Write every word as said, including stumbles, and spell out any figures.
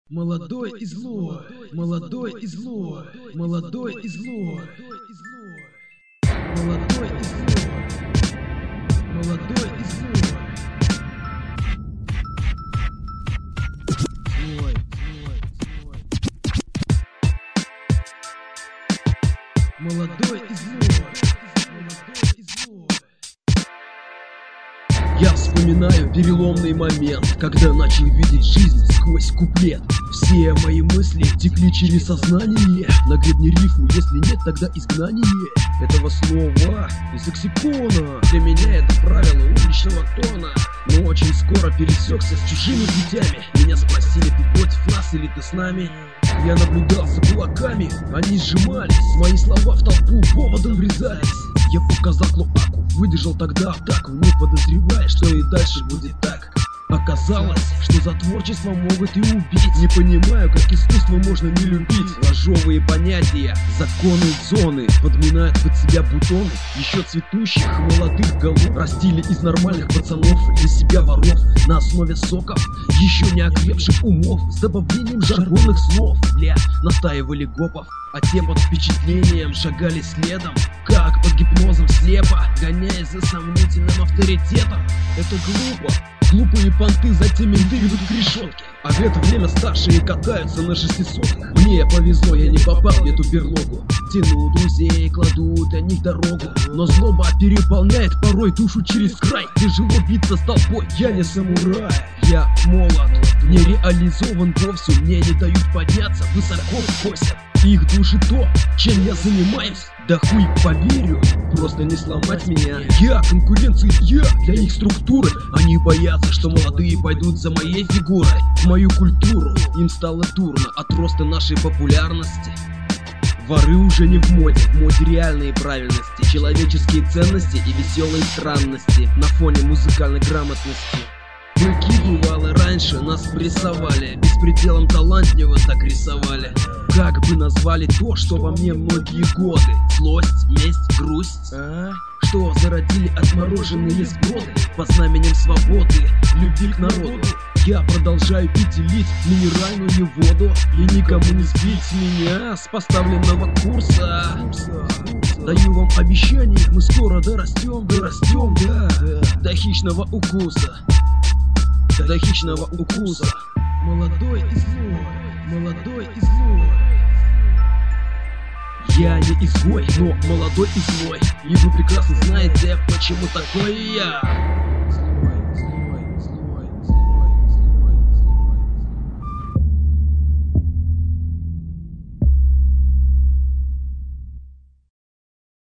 Молодой и злой, молодой и злой, молодой и злой, молодой и злой, молодой и злой, злой, злой, злой, молодой и злой, молодой и злой. Я вспоминаю переломный момент, когда начал видеть жизнь сквозь куплет. Все мои мысли текли через сознание. На гребне рифмы, если нет, тогда изгнание этого слова из лексикона. Для меня это правило уличного тона. Но очень скоро пересекся с чужими путями. Меня спросили, ты против нас или ты с нами? Я наблюдал за кулаками, они сжимались. Мои слова в толпу поводом врезались. Я показал клоаку, выдержал тогда атаку, не подозревая, что и дальше будет так. Оказалось, что за творчество могут и убить. Не понимаю, как искусство можно не любить. Ложовые понятия, законы зоны подминают под себя бутоны еще цветущих молодых голов. Растили из нормальных пацанов для себя воров на основе соков еще не окрепших умов, с добавлением жаргонных слов. Бля, настаивали гопов, а те под впечатлением шагали следом, как под гипнозом слепо, гоняясь за сомнительным авторитетом. Это глупо. Глупые понты затем менты ведут к решетке, а в это время старшие катаются на шестисотках. Мне повезло, я не попал в эту берлогу. Тяну друзей, кладу для них дорогу, но злоба переполняет порой душу через край. Тяжело биться с толпой, я не самурай. Я молод, не реализован вовсю, мне не дают подняться, высоко косят их души то, чем я занимаюсь. Да хуй поверю, просто не сломать меня. Я конкуренция, я для их структуры. Они боятся, что молодые пойдут за моей фигурой в мою культуру. Им стало дурно от роста нашей популярности. Воры уже не в моде, в моде реальные правильности, человеческие ценности и веселые странности на фоне музыкальной грамотности. Быки, бывало, раньше нас прессовали, беспределом талантливо так рисовали. Как бы назвали то, что во мне многие годы? Злость, месть, грусть, а? Что зародили отмороженные сброды под знаменем свободы, любви к народу. Я продолжаю пить и лить минеральную воду, и никому не сбить меня с поставленного курса. Даю вам обещание, мы скоро дорастем, дорастем, да, до хищного укуса, до хищного укуса. Молодой и злой, молодой и злой. Я не изгой, но молодой и злой, и вы прекрасно знаете, почему такой я.